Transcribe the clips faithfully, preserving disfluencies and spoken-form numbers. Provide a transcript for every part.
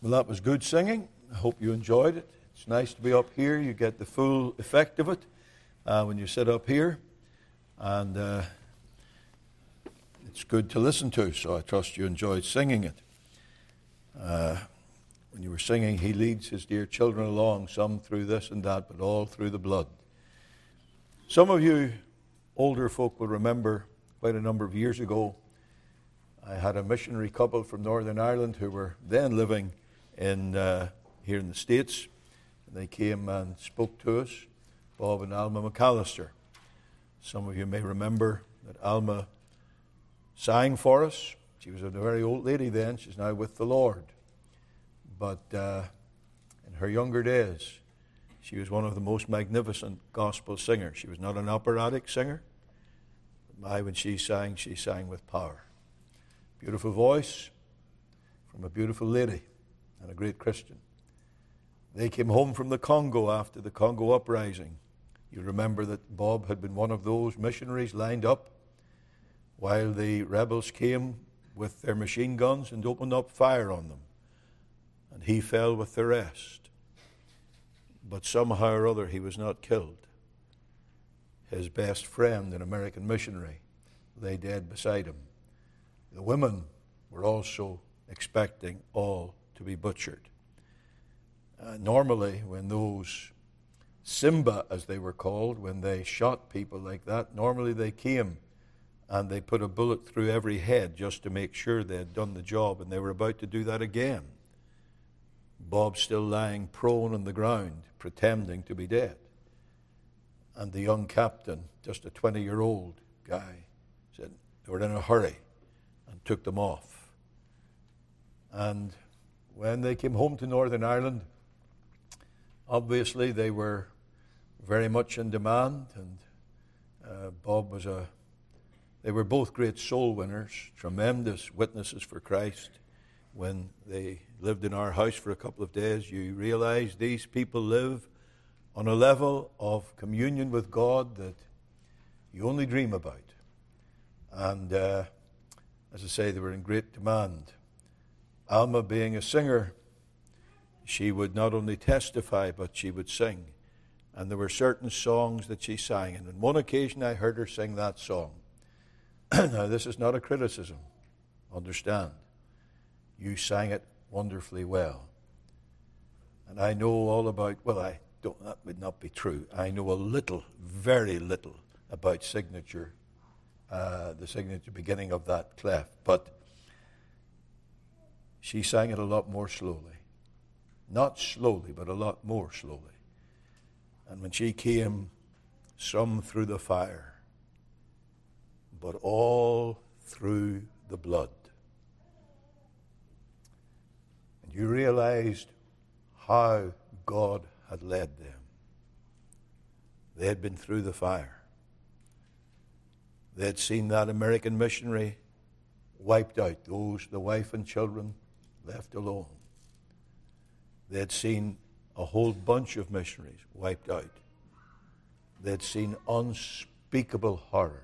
Well, that was good singing. I hope you enjoyed it. It's nice to be up here. You get the full effect of it uh, when you sit up here. And uh, it's good to listen to, so I trust you enjoyed singing it. Uh, when you were singing, He leads His dear children along, some through this and that, but all through the blood. Some of you older folk will remember quite a number of years ago, I had a missionary couple from Northern Ireland who were then living in uh, here in the States. And they came and spoke to us, Bob and Alma McAllister. Some of you may remember that Alma sang for us. She was a very old lady then. She's now with the Lord. But uh, in her younger days, she was one of the most magnificent gospel singers. She was not an operatic singer. But my, when she sang, she sang with power. Beautiful voice from a beautiful lady and a great Christian. They came home from the Congo after the Congo uprising. You remember that Bob had been one of those missionaries lined up while the rebels came with their machine guns and opened up fire on them. And he fell with the rest. But somehow or other he was not killed. His best friend, an American missionary, lay dead beside him. The women were also expecting all to be butchered. Uh, normally, when those Simba, as they were called, when they shot people like that, normally they came and they put a bullet through every head just to make sure they had done the job, and they were about to do that again. Bob still lying prone on the ground, pretending to be dead. And the young captain, just a twenty-year-old guy, said they were in a hurry and took them off. And when they came home to Northern Ireland, obviously they were very much in demand, and uh, Bob was a, they were both great soul winners, tremendous witnesses for Christ. When they lived in our house for a couple of days, you realize these people live on a level of communion with God that you only dream about. And uh, as I say, they were in great demand. Alma, being a singer, she would not only testify, but she would sing. And there were certain songs that she sang. And on one occasion I heard her sing that song. Now, this is not a criticism. Understand. You sang it wonderfully well. And I know all about, well, I don't, that would not be true. I know a little, very little about signature, uh, the signature beginning of that clef. But she sang it a lot more slowly. Not slowly, but a lot more slowly. And when she came, some through the fire, but all through the blood. And you realized how God had led them. They had been through the fire. They had seen that American missionary wiped out, those, the wife and children, left alone. They had seen a whole bunch of missionaries wiped out. They had seen unspeakable horrors.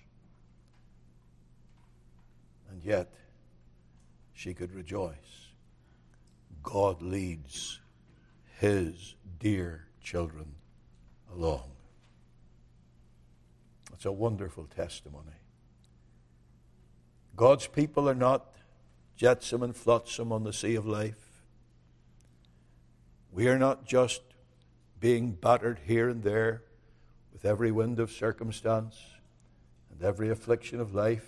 And yet, she could rejoice. God leads His dear children along. It's a wonderful testimony. God's people are not jetsam and flotsam on the sea of life. We are not just being battered here and there with every wind of circumstance and every affliction of life.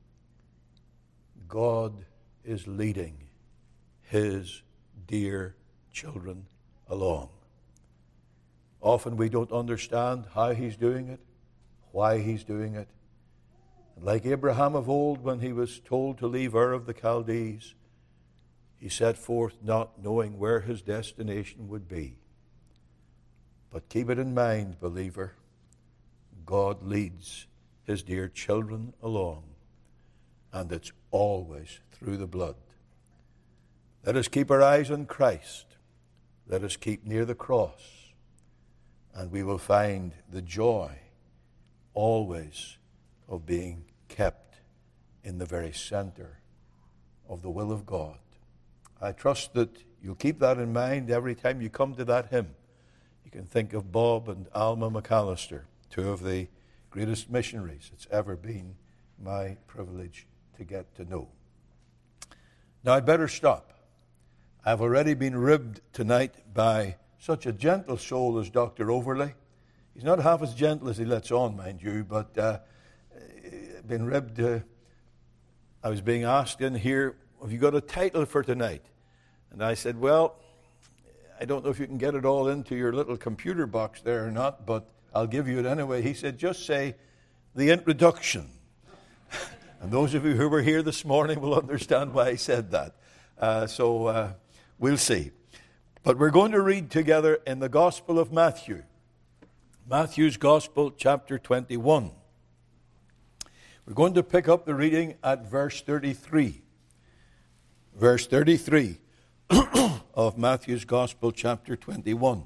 God is leading His dear children along. Often we don't understand how He's doing it, why He's doing it. And like Abraham of old, when he was told to leave Ur of the Chaldees, he set forth not knowing where his destination would be. But keep it in mind, believer, God leads His dear children along, and it's always through the blood. Let us keep our eyes on Christ. Let us keep near the cross, and we will find the joy always of being kept in the very center of the will of God. I trust that you'll keep that in mind every time you come to that hymn. You can think of Bob and Alma McAllister, two of the greatest missionaries it's ever been my privilege to get to know. Now I'd better stop. I've already been ribbed tonight by such a gentle soul as Doctor Overley. He's not half as gentle as he lets on, mind you, but uh, been ribbed. Uh, I was being asked in here, have you got a title for tonight? And I said, well, I don't know if you can get it all into your little computer box there or not, but I'll give you it anyway. He said, just say the introduction. And those of you who were here this morning will understand why he said that. Uh, so uh, we'll see. But we're going to read together in the Gospel of Matthew. Matthew's Gospel, chapter twenty-one. We're going to pick up the reading at verse thirty-three. Verse thirty-three of Matthew's Gospel, chapter twenty-one.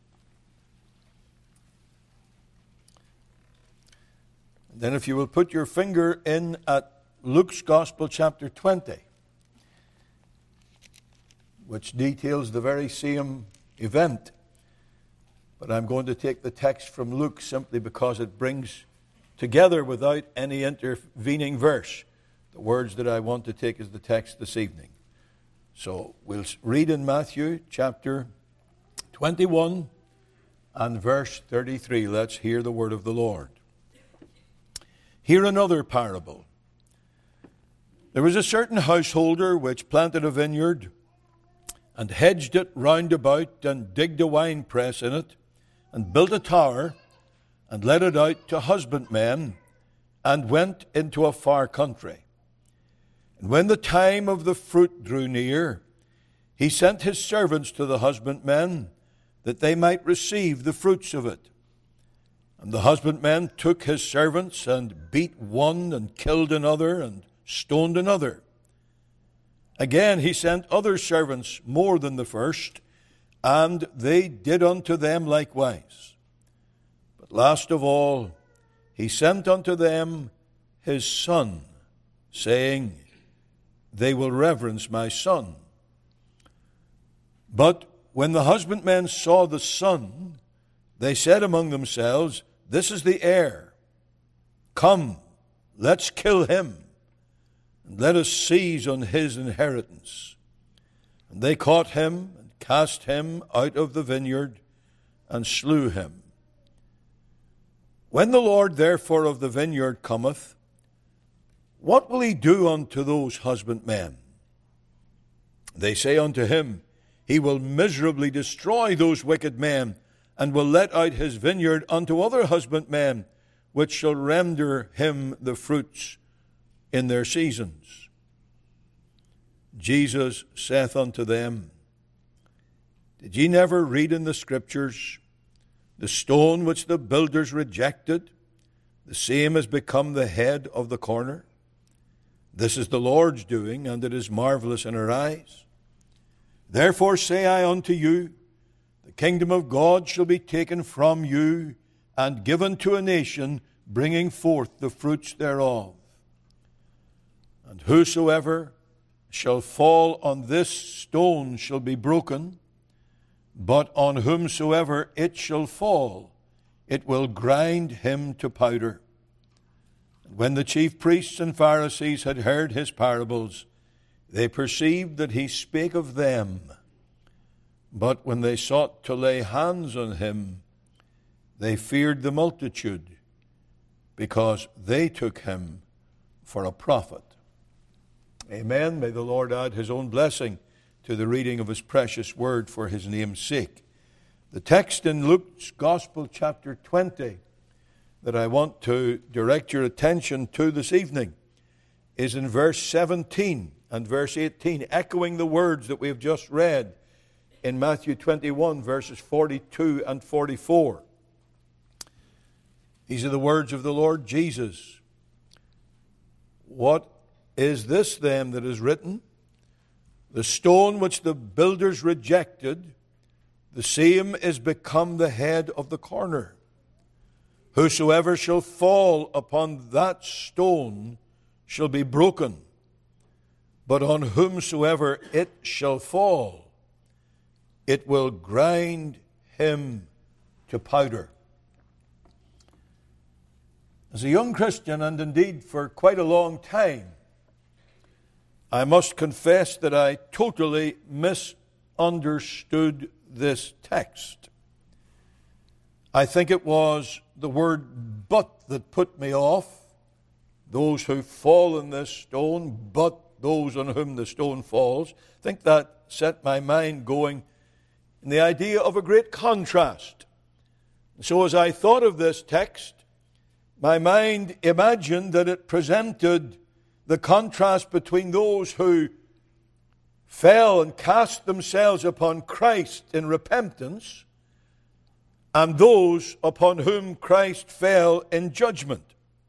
And then if you will put your finger in at Luke's Gospel, chapter twenty, which details the very same event. But I'm going to take the text from Luke simply because it brings together, without any intervening verse, the words that I want to take as the text this evening. So we'll read in Matthew chapter twenty-one and verse thirty-three. Let's hear the word of the Lord. Hear another parable. There was a certain householder which planted a vineyard and hedged it round about and digged a winepress in it and built a tower and let it out to husbandmen, and went into a far country. And when the time of the fruit drew near, he sent his servants to the husbandmen, that they might receive the fruits of it. And the husbandmen took his servants, and beat one, and killed another, and stoned another. Again he sent other servants more than the first, and they did unto them likewise. But last of all, he sent unto them his son, saying, they will reverence my son. But when the husbandmen saw the son, they said among themselves, this is the heir. Come, let's kill him, and let us seize on his inheritance. And they caught him, and cast him out of the vineyard, and slew him. When the Lord therefore of the vineyard cometh, what will he do unto those husbandmen? They say unto him, he will miserably destroy those wicked men, and will let out his vineyard unto other husbandmen, which shall render him the fruits in their seasons. Jesus saith unto them, did ye never read in the Scriptures, the stone which the builders rejected, the same has become the head of the corner? This is the Lord's doing, and it is marvelous in our eyes. Therefore say I unto you, the kingdom of God shall be taken from you, and given to a nation, bringing forth the fruits thereof. And whosoever shall fall on this stone shall be broken, but on whomsoever it shall fall, it will grind him to powder. And when the chief priests and Pharisees had heard his parables, they perceived that he spake of them. But when they sought to lay hands on him, they feared the multitude, because they took him for a prophet. Amen. May the Lord add his own blessing to the reading of his precious word for his name's sake. The text in Luke's Gospel, chapter twenty, that I want to direct your attention to this evening is in verse seventeen and verse eighteen, echoing the words that we have just read in Matthew twenty-one, verses forty-two and forty-four. These are the words of the Lord Jesus. What is this then that is written? The stone which the builders rejected, the same is become the head of the corner. Whosoever shall fall upon that stone shall be broken, but on whomsoever it shall fall, it will grind him to powder. As a young Christian, and indeed for quite a long time, I must confess that I totally misunderstood this text. I think it was the word "but" that put me off. Those who fall in this stone, but those on whom the stone falls. I think that set my mind going in the idea of a great contrast. So as I thought of this text, my mind imagined that it presented the contrast between those who fell and cast themselves upon Christ in repentance and those upon whom Christ fell in judgment.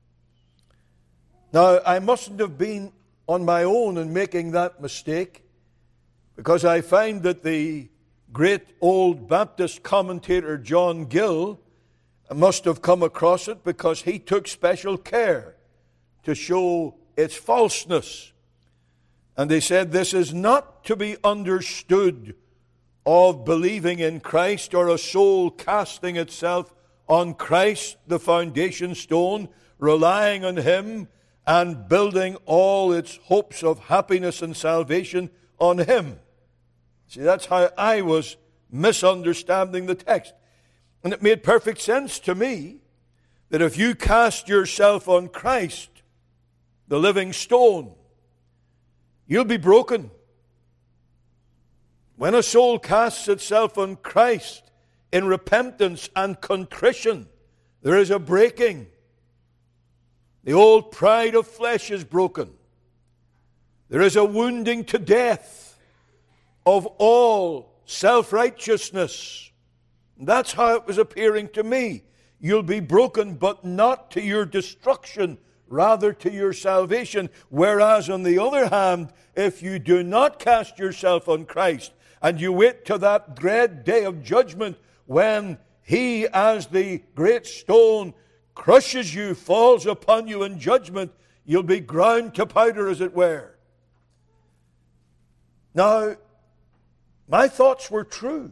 Now, I mustn't have been on my own in making that mistake, because I find that the great old Baptist commentator John Gill must have come across it, because he took special care to show its falseness. And they said this is not to be understood of believing in Christ or a soul casting itself on Christ, the foundation stone, relying on Him and building all its hopes of happiness and salvation on Him. See, that's how I was misunderstanding the text. And it made perfect sense to me that if you cast yourself on Christ, the living stone, you'll be broken. When a soul casts itself on Christ in repentance and contrition, there is a breaking. The old pride of flesh is broken. There is a wounding to death of all self-righteousness. That's how it was appearing to me. You'll be broken, but not to your destruction, rather to your salvation. Whereas, on the other hand, if you do not cast yourself on Christ, and you wait to that dread day of judgment when He, as the great stone, crushes you, falls upon you in judgment, you'll be ground to powder, as it were. Now, my thoughts were true.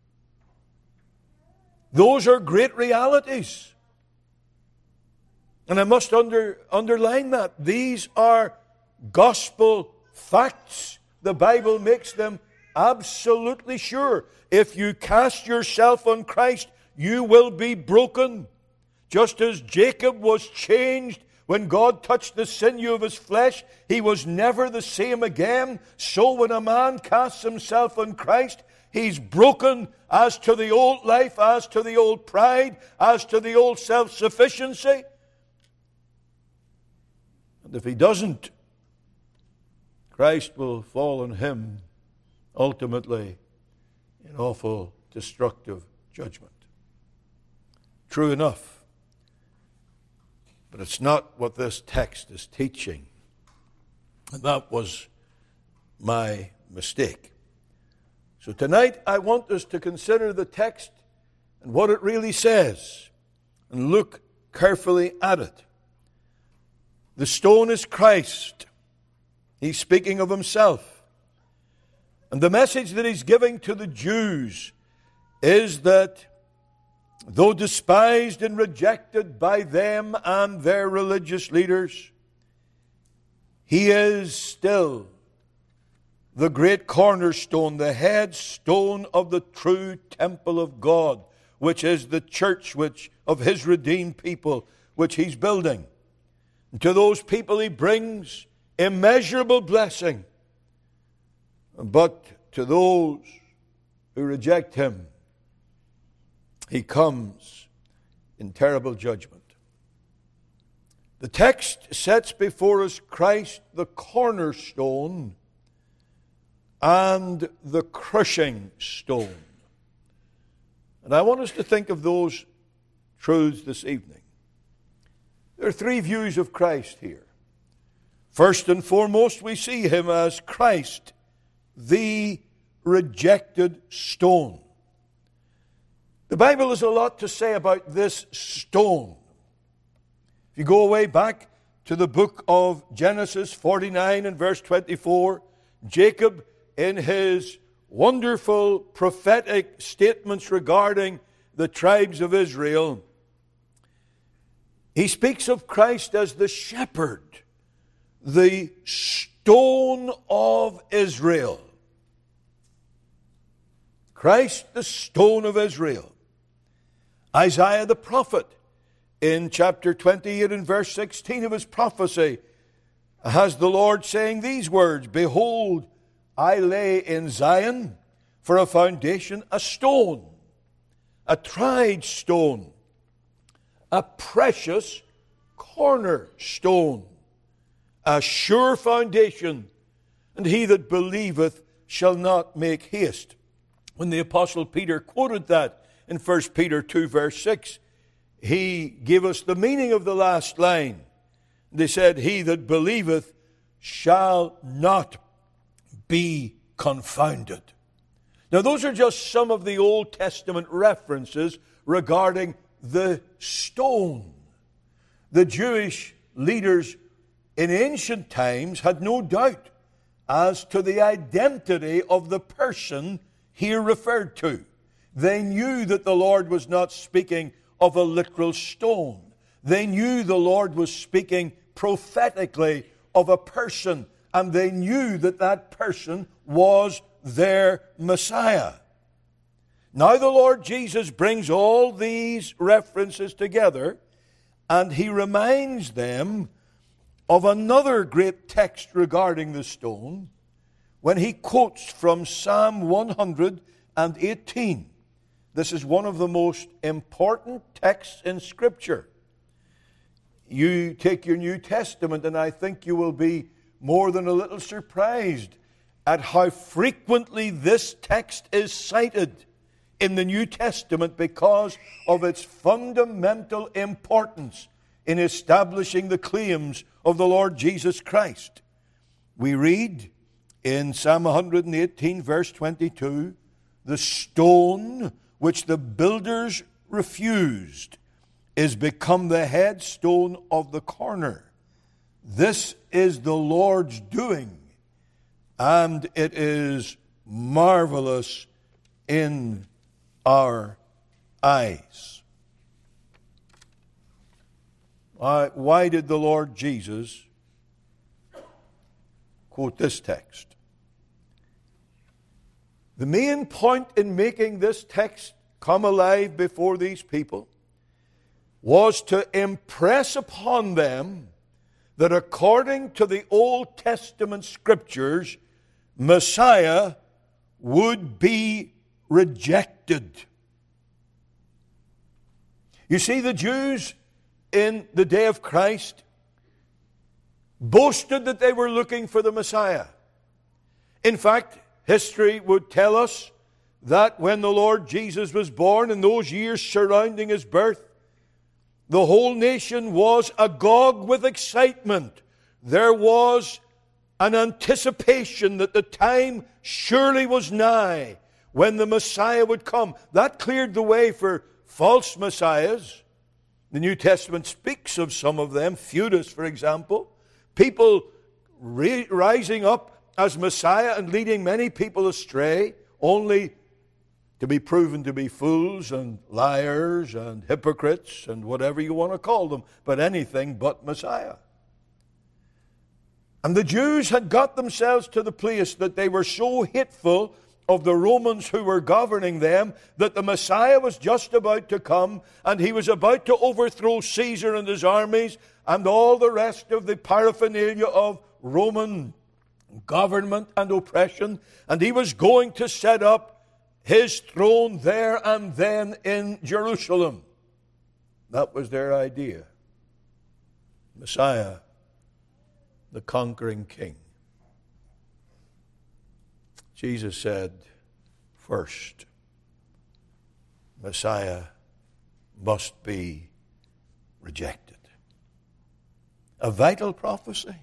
Those are great realities. And I must under, underline that. These are gospel facts. The Bible makes them absolutely sure. If you cast yourself on Christ, you will be broken. Just as Jacob was changed when God touched the sinew of his flesh, he was never the same again. So when a man casts himself on Christ, he's broken as to the old life, as to the old pride, as to the old self-sufficiency. And if he doesn't, Christ will fall on him ultimately in awful destructive judgment. True enough. But it's not what this text is teaching. And that was my mistake. So tonight I want us to consider the text and what it really says and look carefully at it. The stone is Christ. He's speaking of himself. And the message that he's giving to the Jews is that though despised and rejected by them and their religious leaders, he is still the great cornerstone, the headstone of the true temple of God, which is the church which of his redeemed people, which he's building. And to those people he brings immeasurable blessing. But to those who reject him, he comes in terrible judgment. The text sets before us Christ, the cornerstone, and the crushing stone. And I want us to think of those truths this evening. There are three views of Christ here. First and foremost, we see him as Christ, the rejected stone. The Bible has a lot to say about this stone. If you go way back to the book of Genesis forty-nine and verse twenty-four, Jacob, in his wonderful prophetic statements regarding the tribes of Israel, he speaks of Christ as the shepherd, the stone of Israel. Christ, the stone of Israel. Isaiah the prophet, in chapter twenty-eight and verse sixteen of his prophecy, has the Lord saying these words, "Behold, I lay in Zion for a foundation a stone, a tried stone, a precious cornerstone, a sure foundation, and he that believeth shall not make haste." When the Apostle Peter quoted that in First Peter two verse six, he gave us the meaning of the last line. They said, "He that believeth shall not be confounded." Now those are just some of the Old Testament references regarding the stone. The Jewish leaders in ancient times had no doubt as to the identity of the person here referred to. They knew that the Lord was not speaking of a literal stone. They knew the Lord was speaking prophetically of a person, and they knew that that person was their Messiah. Now the Lord Jesus brings all these references together, and he reminds them of another great text regarding the stone when he quotes from Psalm one hundred eighteen. This is one of the most important texts in Scripture. You take your New Testament, and I think you will be more than a little surprised at how frequently this text is cited in the New Testament because of its fundamental importance in establishing the claims of the Lord Jesus Christ. We read in Psalm one hundred eighteen, verse twenty-two, "The stone which the builders refused is become the headstone of the corner. This is the Lord's doing, and it is marvelous in our eyes." Why, why did the Lord Jesus quote this text? The main point in making this text come alive before these people was to impress upon them that according to the Old Testament Scriptures, Messiah would be rejected. You see, the Jews in the day of Christ boasted that they were looking for the Messiah. In fact, history would tell us that when the Lord Jesus was born, in those years surrounding his birth, the whole nation was agog with excitement. There was an anticipation that the time surely was nigh when the Messiah would come. That cleared the way for false messiahs. The New Testament speaks of some of them, Judas, for example. People re- rising up as Messiah and leading many people astray, only to be proven to be fools and liars and hypocrites and whatever you want to call them, but anything but Messiah. And the Jews had got themselves to the place that they were so hateful of the Romans who were governing them that the Messiah was just about to come, and he was about to overthrow Caesar and his armies and all the rest of the paraphernalia of Roman government and oppression, and he was going to set up his throne there and then in Jerusalem. That was their idea. Messiah, the conquering king. Jesus said, first, Messiah must be rejected. A vital prophecy.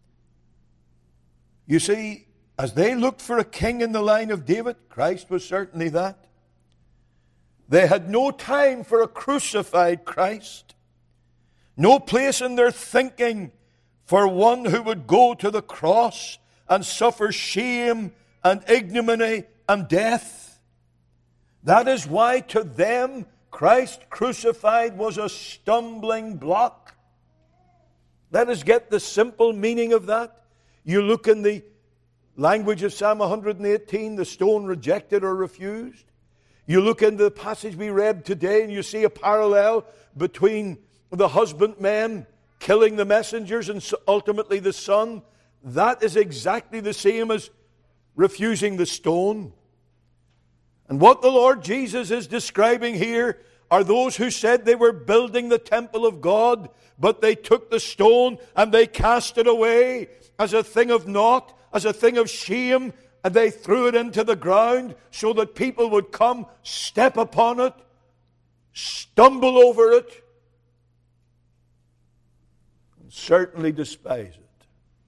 You see, as they looked for a king in the line of David, Christ was certainly that. They had no time for a crucified Christ. No place in their thinking for one who would go to the cross and suffer shame and ignominy and death. That is why to them Christ crucified was a stumbling block. Let us get the simple meaning of that. You look in the language of Psalm one hundred eighteen, the stone rejected or refused. You look into the passage we read today and you see a parallel between the husbandmen killing the messengers and ultimately the son. That is exactly the same as refusing the stone. And what the Lord Jesus is describing here are those who said they were building the temple of God, but they took the stone and they cast it away as a thing of naught, as a thing of shame, and they threw it into the ground so that people would come, step upon it, stumble over it, and certainly despise it.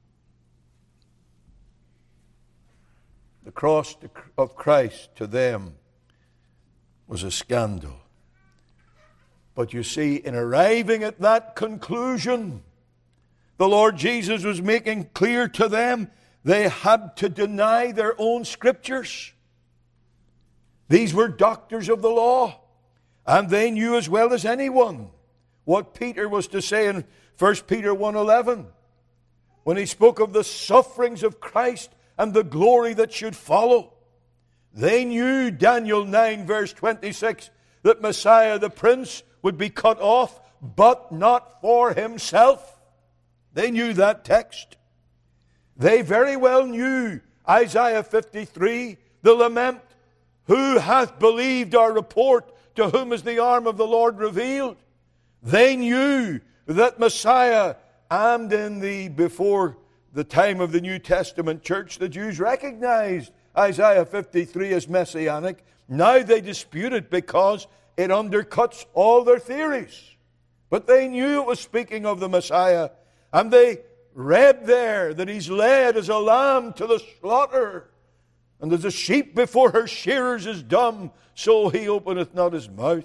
The cross of Christ to them was a scandal. But you see, in arriving at that conclusion, the Lord Jesus was making clear to them they had to deny their own scriptures. These were doctors of the law, and they knew as well as anyone what Peter was to say in First Peter one eleven, when he spoke of the sufferings of Christ and the glory that should follow. They knew, Daniel nine verse twenty-six, that Messiah the Prince would be cut off, but not for himself. They knew that text. They very well knew Isaiah fifty-three, the lament, who hath believed our report, to whom is the arm of the Lord revealed. They knew that Messiah, and in the before the time of the New Testament church, the Jews recognized Isaiah fifty-three as messianic. Now they dispute it because it undercuts all their theories. But they knew it was speaking of the Messiah, and they read there that he's led as a lamb to the slaughter, and as a sheep before her shearers is dumb, so he openeth not his mouth.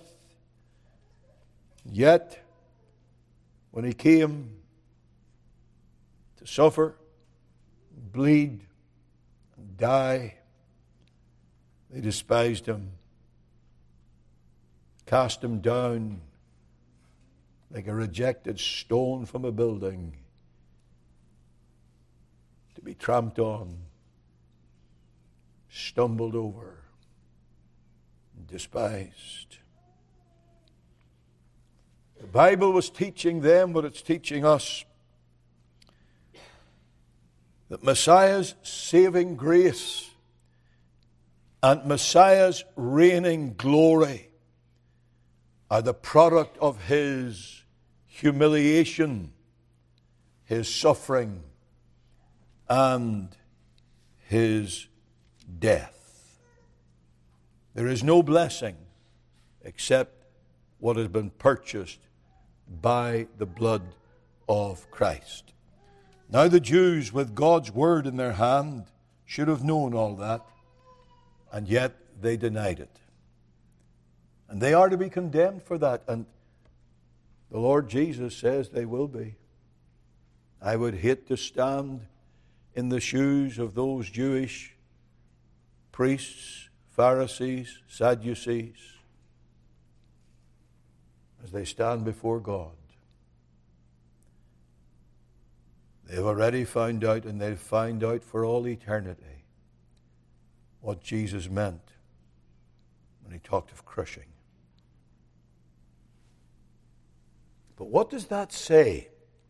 Yet, when he came to suffer, bleed, and die, they despised him, cast him down like a rejected stone from a building, to be tramped on, stumbled over, despised. The Bible was teaching them what it's teaching us, that Messiah's saving grace and Messiah's reigning glory are the product of his humiliation, his suffering, and his death. There is no blessing except what has been purchased by the blood of Christ. Now the Jews, with God's word in their hand, should have known all that, and yet they denied it. And they are to be condemned for that. And the Lord Jesus says they will be. I would hate to stand in the shoes of those Jewish priests, Pharisees, Sadducees, as they stand before God. They've already found out, and they'll find out for all eternity, what Jesus meant when he talked of crushing. But what does that say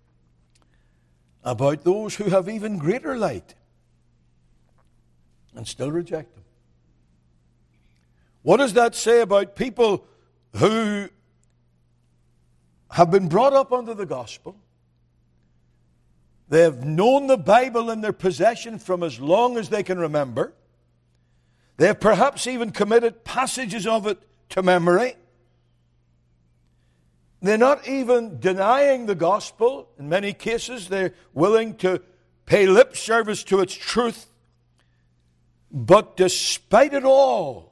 about those who have even greater light and still reject him? What does that say about people who have been brought up under the gospel? They have known the Bible in their possession from as long as they can remember. They have perhaps even committed passages of it to memory. They're not even denying the gospel. In many cases, they're willing to pay lip service to its truth. But despite it all,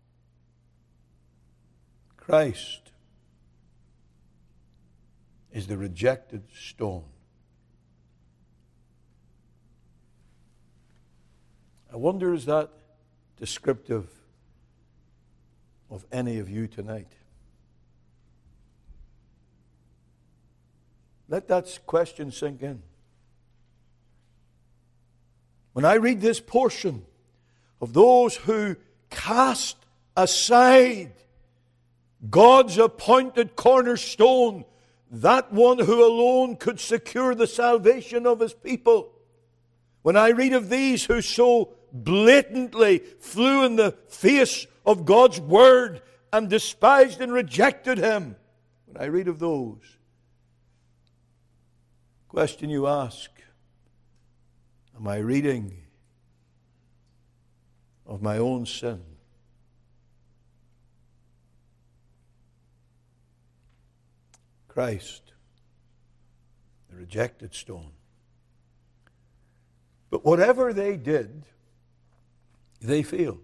Christ is the rejected stone. wonder, is that descriptive of any of you tonight? Let that question sink in. When I read this portion of those who cast aside God's appointed cornerstone, that one who alone could secure the salvation of His people. When I read of these who so blatantly flew in the face of God's Word and despised and rejected Him, when I read of those, question you ask, am I reading of my own sin? Christ, the rejected stone. But whatever they did, they failed.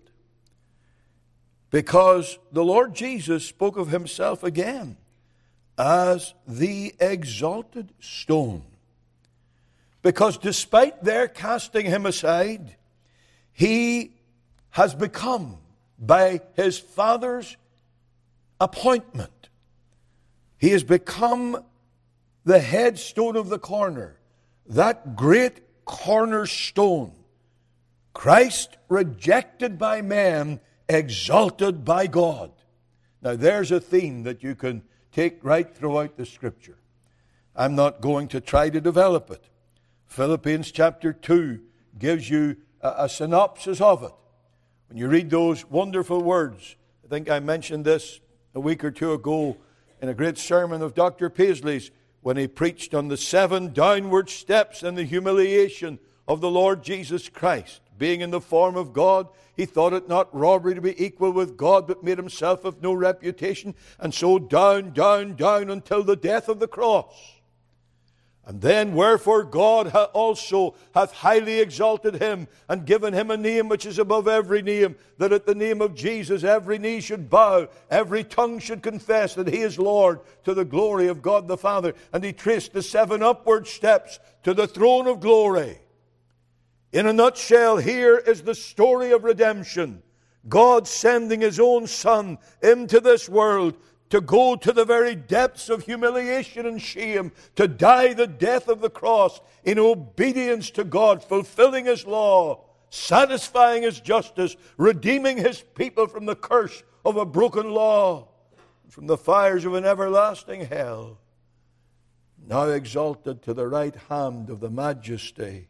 Because the Lord Jesus spoke of Himself again as the exalted stone. Because despite their casting Him aside, He has become, by His Father's appointment, He has become the headstone of the corner, that great cornerstone. Christ rejected by man, exalted by God. Now there's a theme that you can take right throughout the Scripture. I'm not going to try to develop it. Philippians chapter two gives you a, a synopsis of it. When you read those wonderful words, I think I mentioned this a week or two ago in a great sermon of Doctor Paisley's, when he preached on the seven downward steps and the humiliation of the Lord Jesus Christ. Being in the form of God, He thought it not robbery to be equal with God, but made Himself of no reputation, and so down, down, down until the death of the cross. And then, wherefore God also hath highly exalted Him, and given Him a name which is above every name, that at the name of Jesus every knee should bow, every tongue should confess that He is Lord, to the glory of God the Father. And he traced the seven upward steps to the throne of glory. In a nutshell, here is the story of redemption. God sending His own Son into this world to go to the very depths of humiliation and shame, to die the death of the cross in obedience to God, fulfilling His law, satisfying His justice, redeeming His people from the curse of a broken law, from the fires of an everlasting hell. Now exalted to the right hand of the Majesty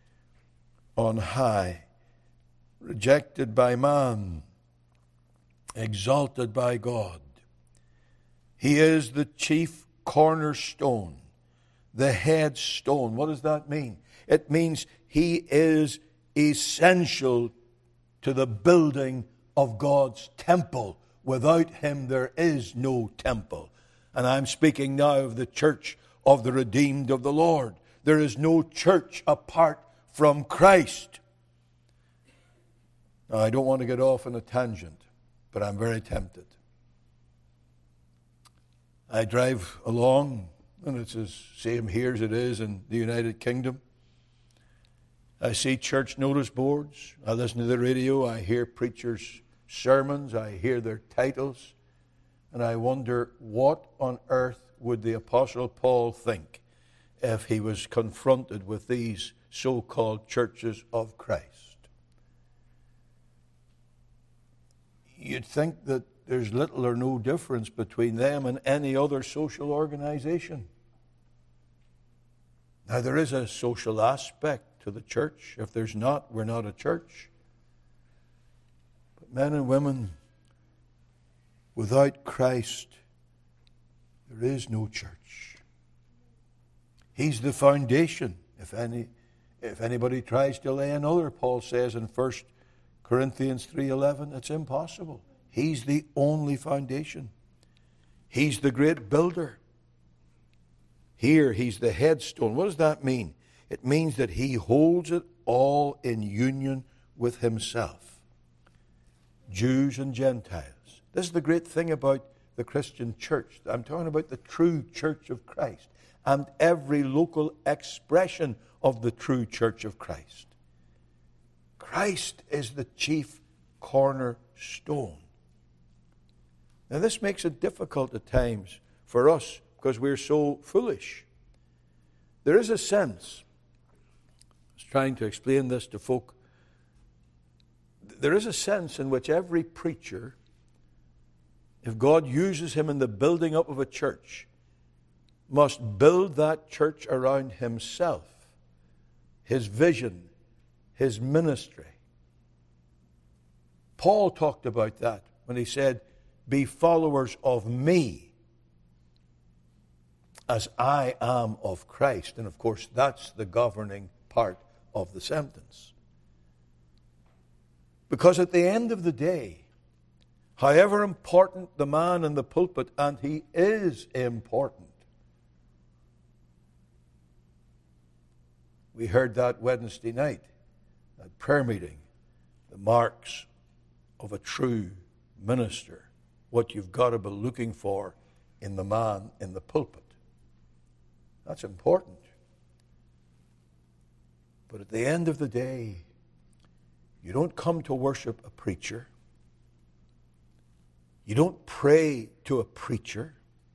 on high, rejected by man, exalted by God. He is the chief cornerstone, the headstone. What does that mean? It means He is essential to the building of God's temple. Without Him there is no temple. And I'm speaking now of the church of the redeemed of the Lord. There is no church apart from Christ. Now, I don't want to get off on a tangent, but I'm very tempted. I drive along, and it's the same here as it is in the United Kingdom. I see church notice boards. I listen to the radio. I hear preachers' sermons. I hear their titles. And I wonder, what on earth would the Apostle Paul think if he was confronted with these so-called churches of Christ? You'd think that there's little or no difference between them and any other social organization. Now, there is a social aspect to the church. If there's not, we're not a church. But men and women, without Christ, there is no church. He's the foundation. If any, if anybody tries to lay another, Paul says in First Corinthians three eleven, it's impossible. He's the only foundation. He's the great builder. Here, He's the headstone. What does that mean? It means that He holds it all in union with Himself. Jews and Gentiles. This is the great thing about the Christian church. I'm talking about the true church of Christ and every local expression of the true church of Christ. Christ is the chief cornerstone. Now this makes it difficult at times for us because we're so foolish. There is a sense, I was trying to explain this to folk, there is a sense in which every preacher, if God uses him in the building up of a church, must build that church around himself, his vision, his ministry. Paul talked about that when he said, be followers of me as I am of Christ. And of course, that's the governing part of the sentence. Because at the end of the day, however important the man in the pulpit, and he is important. We heard that Wednesday night, that prayer meeting, the marks of a true minister, what you've got to be looking for in the man in the pulpit. That's important. But at the end of the day, you don't come to worship a preacher. You don't pray to a preacher.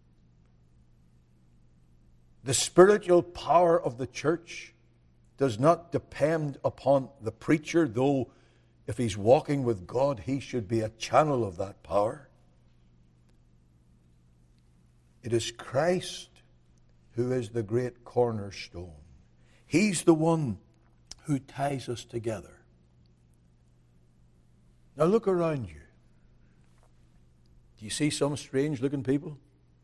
The spiritual power of the church does not depend upon the preacher, though if he's walking with God, he should be a channel of that power. It is Christ who is the great cornerstone. He's the one who ties us together. Now look around you. Do you see some strange-looking people?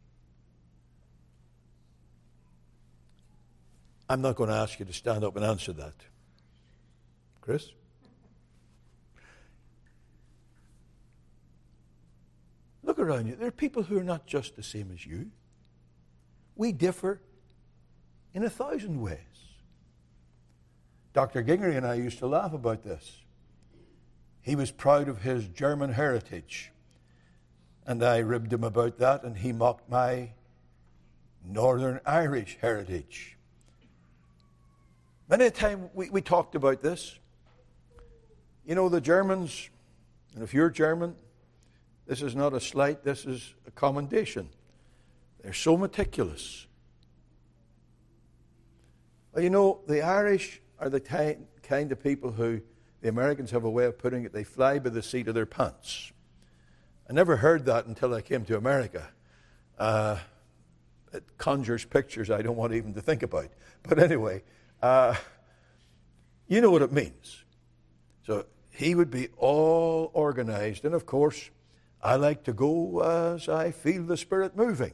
I'm not going to ask you to stand up and answer that. Chris? Look around you. There are people who are not just the same as you. We differ in a thousand ways. Doctor Gingery and I used to laugh about this. He was proud of his German heritage. And I ribbed him about that, and he mocked my Northern Irish heritage. Many a time we, we talked about this. You know, the Germans, and if you're German, this is not a slight, this is a commendation. They're so meticulous. Well, you know, the Irish are the ty- kind of people who, the Americans have a way of putting it, they fly by the seat of their pants. I never heard that until I came to America. Uh, it conjures pictures I don't want even to think about. But anyway, uh, you know what it means. So he would be all organized. And of course, I like to go as I feel the Spirit moving.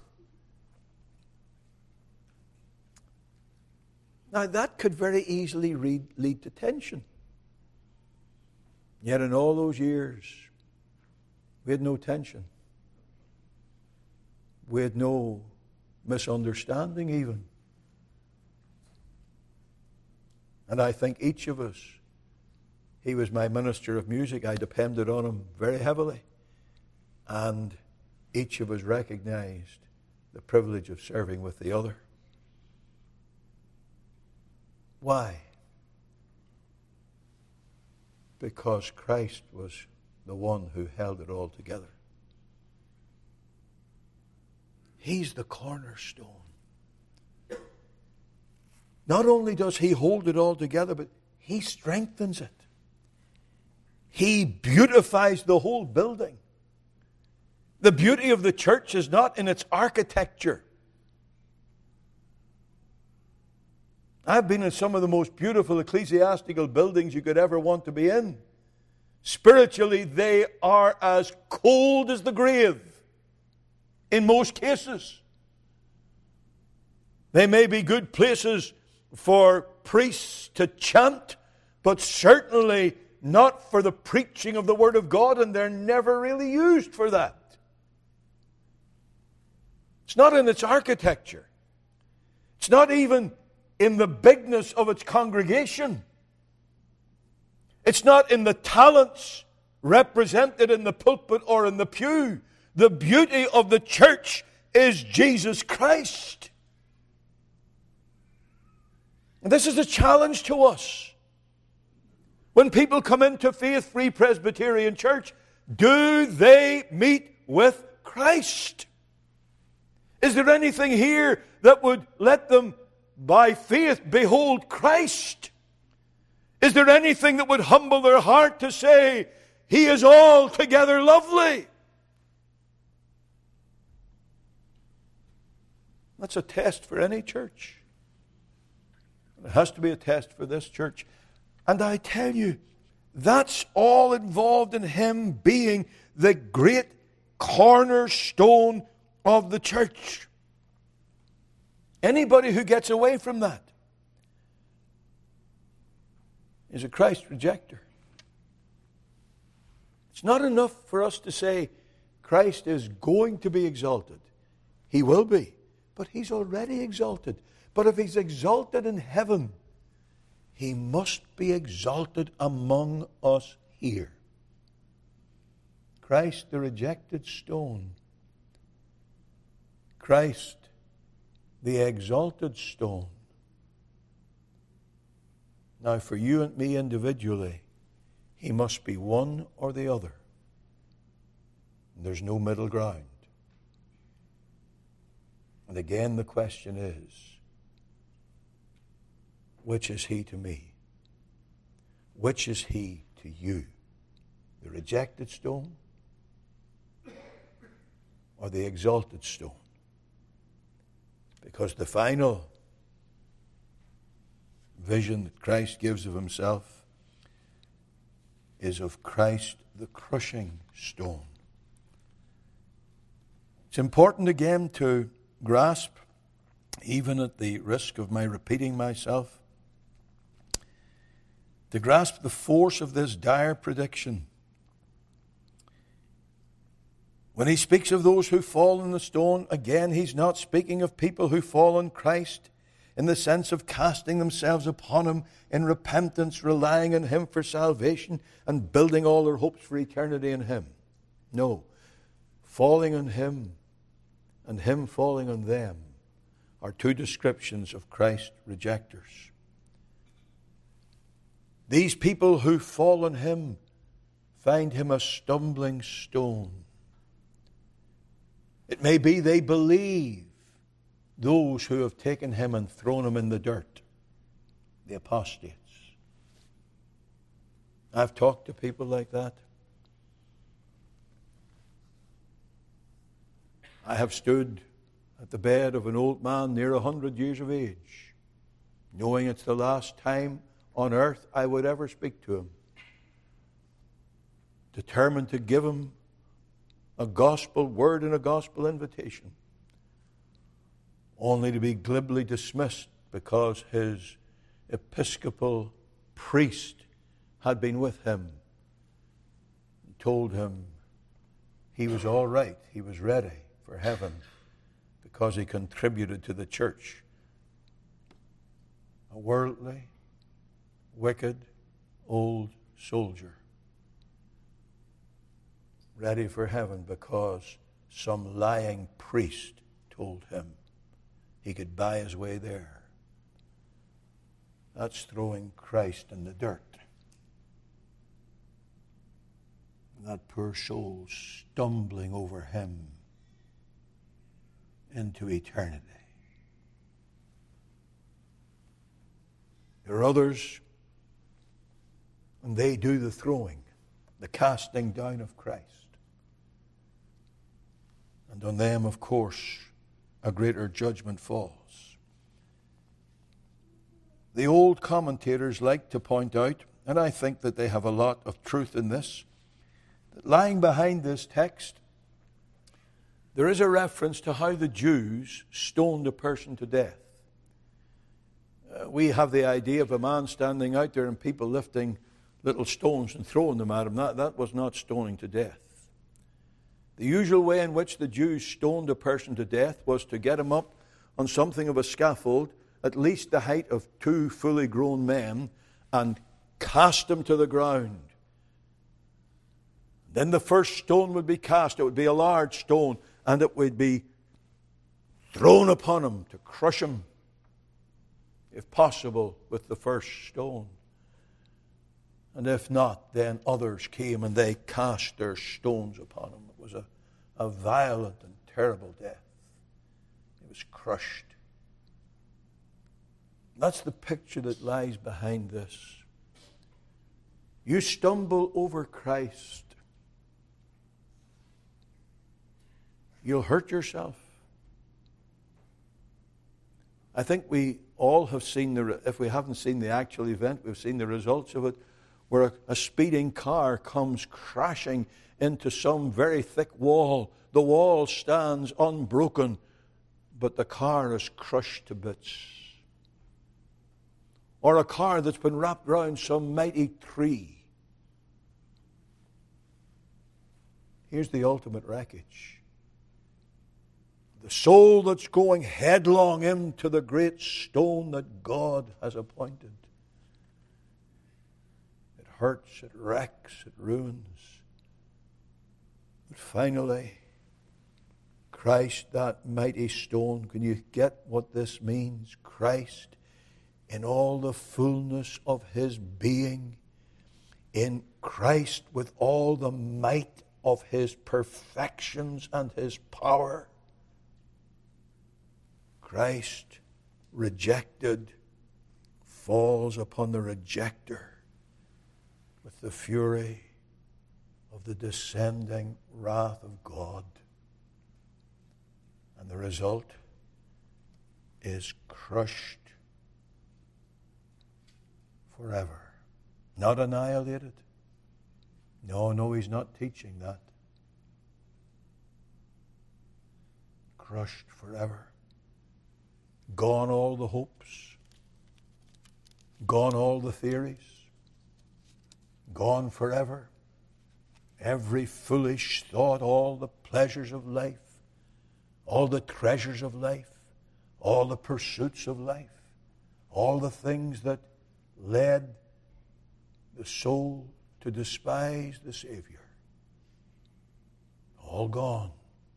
Now that could very easily lead, lead to tension. Yet in all those years, we had no tension. We had no misunderstanding even. And I think each of us, he was my minister of music. I depended on him very heavily. And each of us recognized the privilege of serving with the other. Why? Because Christ was the one who held it all together. He's the cornerstone. Not only does he hold it all together, but he strengthens it. He beautifies the whole building. The beauty of the church is not in its architecture. I've been in some of the most beautiful ecclesiastical buildings you could ever want to be in. Spiritually, they are as cold as the grave in most cases. They may be good places for priests to chant, but certainly not for the preaching of the Word of God, and they're never really used for that. It's not in its architecture. It's not even in the bigness of its congregation. It's not in the talents represented in the pulpit or in the pew. The beauty of the church is Jesus Christ. And this is a challenge to us. When people come into Faith Free Presbyterian Church, do they meet with Christ? Is there anything here that would let them, by faith, behold Christ? Is there anything that would humble their heart to say, He is altogether lovely? That's a test for any church. It has to be a test for this church. And I tell you, that's all involved in Him being the great cornerstone of the church. Anybody who gets away from that is a Christ rejecter. It's not enough for us to say Christ is going to be exalted. He will be, but He's already exalted. But if He's exalted in heaven, He must be exalted among us here. Christ, the rejected stone. Christ, the exalted stone. Now, for you and me individually, He must be one or the other. There's no middle ground. And again, the question is, which is He to me? Which is He to you? The rejected stone or the exalted stone? Because the final vision that Christ gives of Himself is of Christ, the crushing stone. It's important again to grasp, even at the risk of my repeating myself, to grasp the force of this dire prediction. When He speaks of those who fall on the stone, again, He's not speaking of people who fall on Christ in the sense of casting themselves upon Him in repentance, relying on Him for salvation, and building all their hopes for eternity in Him. No. Falling on Him and Him falling on them are two descriptions of Christ rejectors. These people who fall on Him find Him a stumbling stone. It may be they believe those who have taken Him and thrown Him in the dirt, the apostates. I've talked to people like that. I have stood at the bed of an old man near a hundred years of age, knowing it's the last time on earth I would ever speak to him, determined to give him a gospel word and a gospel invitation, only to be glibly dismissed because his episcopal priest had been with him and told him he was all right, he was ready for heaven because he contributed to the church. A worldly, wicked, old soldier, ready for heaven because some lying priest told him he could buy his way there. That's throwing Christ in the dirt. And that poor soul stumbling over Him into eternity. There are others, and they do the throwing, the casting down of Christ. And on them, of course, a greater judgment falls. The old commentators like to point out, and I think that they have a lot of truth in this, that lying behind this text, there is a reference to how the Jews stoned a person to death. Uh, we have the idea of a man standing out there and people lifting little stones and throwing them at him. That, that was not stoning to death. The usual way in which the Jews stoned a person to death was to get him up on something of a scaffold, at least the height of two fully grown men, and cast him to the ground. Then the first stone would be cast. It would be a large stone, and it would be thrown upon him to crush him, if possible, with the first stone. And if not, then others came and they cast their stones upon him. It was a, a violent and terrible death. He was crushed. That's the picture that lies behind this. You stumble over Christ, you'll hurt yourself. I think we all have seen, the, if we haven't seen the actual event, we've seen the results of it, where a, a speeding car comes crashing into some very thick wall. The wall stands unbroken, but the car is crushed to bits. Or a car that's been wrapped round some mighty tree. Here's the ultimate wreckage. The soul that's going headlong into the great stone that God has appointed. It hurts, it wrecks, it ruins. But finally, Christ, that mighty stone, can you get what this means? Christ, in all the fullness of his being, in Christ with all the might of his perfections and his power, Christ, rejected, falls upon the rejecter with the fury of the descending wrath of God. And the result is crushed forever. Not annihilated. No, no, he's not teaching that. Crushed forever. Gone all the hopes. Gone all the theories. Gone forever. Every foolish thought, all the pleasures of life, all the treasures of life, all the pursuits of life, all the things that led the soul to despise the Savior. All gone.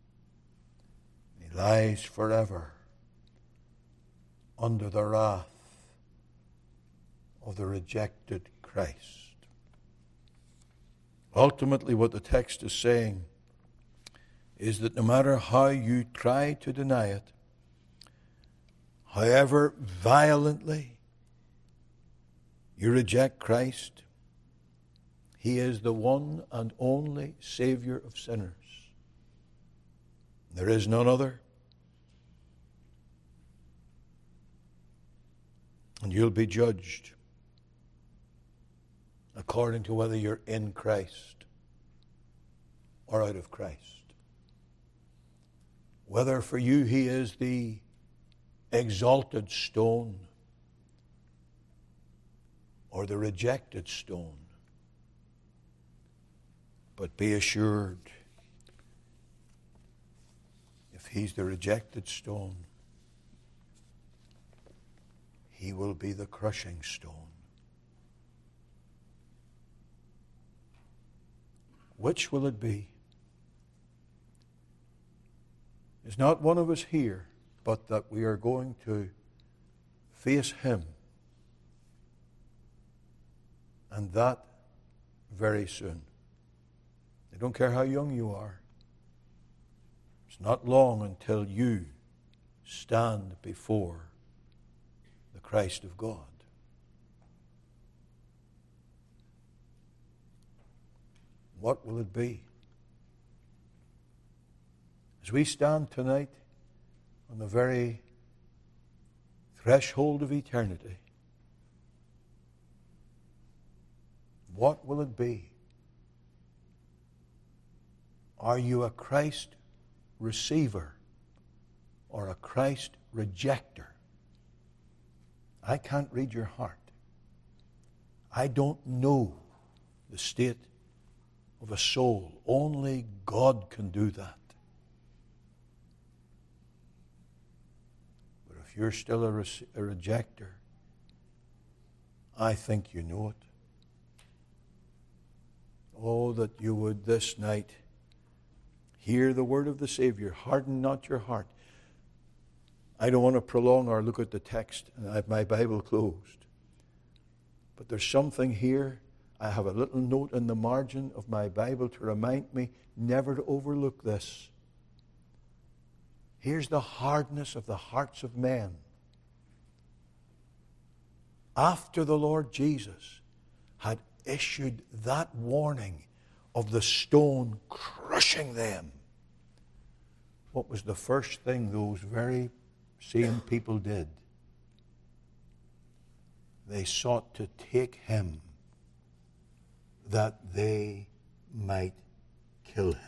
He lies forever under the wrath of the rejected Christ. Ultimately, what the text is saying is that no matter how you try to deny it, however violently you reject Christ, he is the one and only Savior of sinners. There is none other. And you'll be judged according to whether you're in Christ or out of Christ. Whether for you he is the exalted stone or the rejected stone. But be assured, if he's the rejected stone, he will be the crushing stone. Which will it be? There's not one of us here, but that we are going to face him. And that very soon. I don't care how young you are. It's not long until you stand before the Christ of God. What will it be? As we stand tonight on the very threshold of eternity, what will it be? Are you a Christ receiver or a Christ rejecter? I can't read your heart. I don't know the state of a soul. Only God can do that. But if you're still a, re- a rejecter, I think you know it. Oh, that you would this night hear the word of the Savior. Harden not your heart. I don't want to prolong our look at the text, and I have my Bible closed. But there's something here I have a little note in the margin of my Bible to remind me never to overlook this. Here's the hardness of the hearts of men. After the Lord Jesus had issued that warning of the stone crushing them, what was the first thing those very same people did? They sought to take him that they might kill him.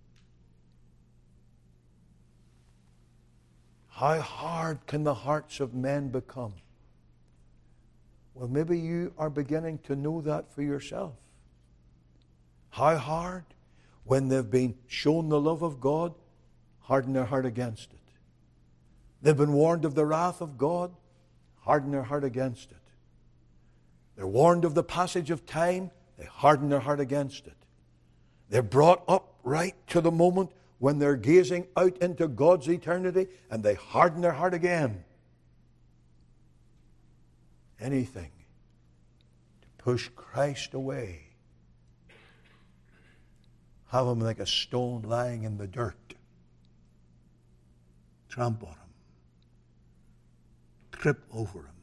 How hard can the hearts of men become? Well, maybe you are beginning to know that for yourself. How hard? When they've been shown the love of God, harden their heart against it. They've been warned of the wrath of God, harden their heart against it. They're warned of the passage of time, they harden their heart against it. They're brought up right to the moment when they're gazing out into God's eternity, and they harden their heart again. Anything to push Christ away. Have him like a stone lying in the dirt. Tramp on him. Trip over him.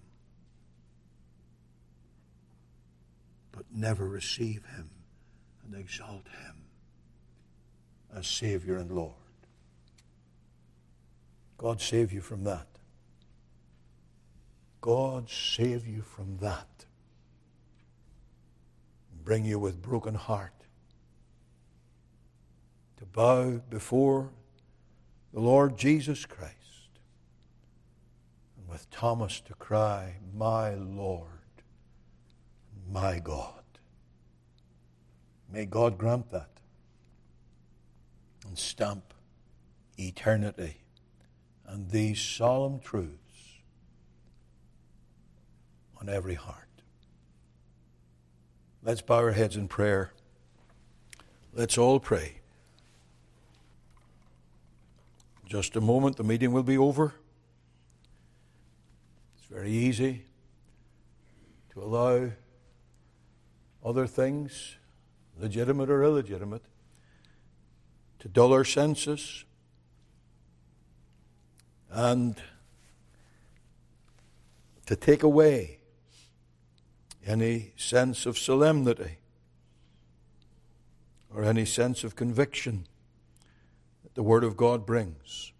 But never receive him and exalt him as Savior and Lord. God save you from that. God save you from that. Bring you with broken heart to bow before the Lord Jesus Christ, and with Thomas to cry, my Lord, my God. May God grant that and stamp eternity and these solemn truths on every heart. Let's bow our heads in prayer. Let's all pray. Just a moment, the meeting will be over. It's very easy to allow other things, legitimate or illegitimate, to dull our senses and to take away any sense of solemnity or any sense of conviction that the Word of God brings.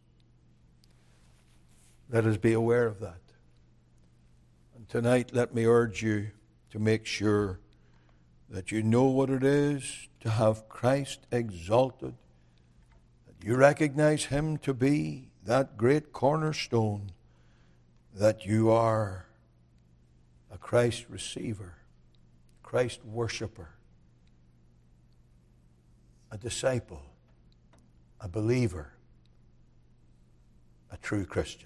Let us be aware of that. And tonight, let me urge you to make sure that you know what it is to have Christ exalted, that you recognize him to be that great cornerstone, that you are a Christ receiver, Christ worshiper, a disciple, a believer, a true Christian.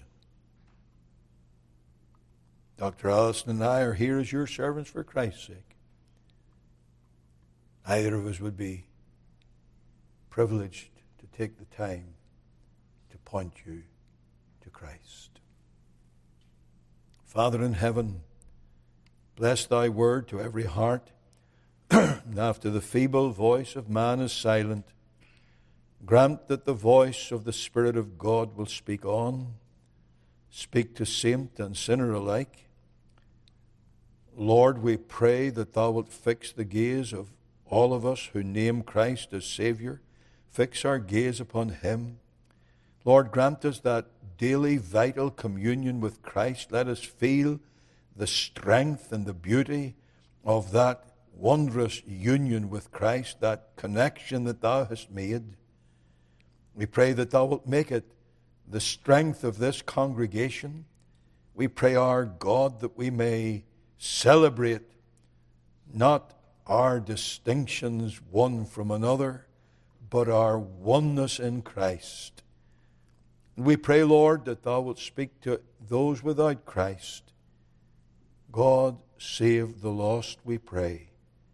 Doctor Allison and I are here as your servants for Christ's sake. Either of us would be privileged to take the time to point you to Christ. Father in heaven, bless thy word to every heart. And after the feeble voice of man is silent, grant that the voice of the Spirit of God will speak on, speak to saint and sinner alike. Lord, we pray that thou wilt fix the gaze of all of us who name Christ as Savior. Fix our gaze upon him. Lord, grant us that daily vital communion with Christ. Let us feel the strength and the beauty of that wondrous union with Christ, that connection that thou hast made. We pray that thou wilt make it the strength of this congregation. We pray, our God, that we may celebrate not our distinctions one from another, but our oneness in Christ. We pray, Lord, that thou wilt speak to those without Christ. God, save the lost, we pray.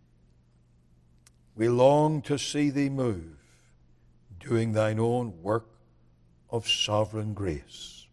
We long to see thee move, doing thine own work of sovereign grace.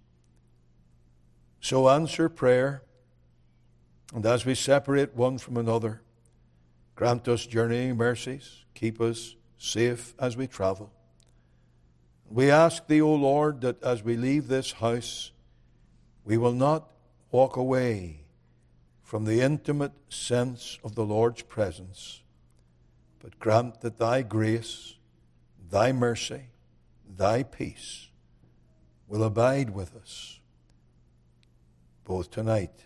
So answer prayer, and as we separate one from another, Grant us journeying mercies. Keep us safe as we travel. We ask Thee, O Lord, that as we leave this house, we will not walk away from the intimate sense of the Lord's presence, but grant that Thy grace, Thy mercy, Thy peace will abide with us both tonight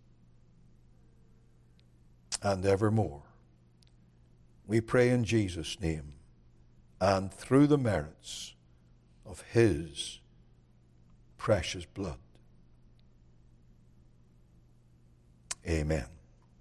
and evermore. We pray in Jesus' name and through the merits of His precious blood. Amen.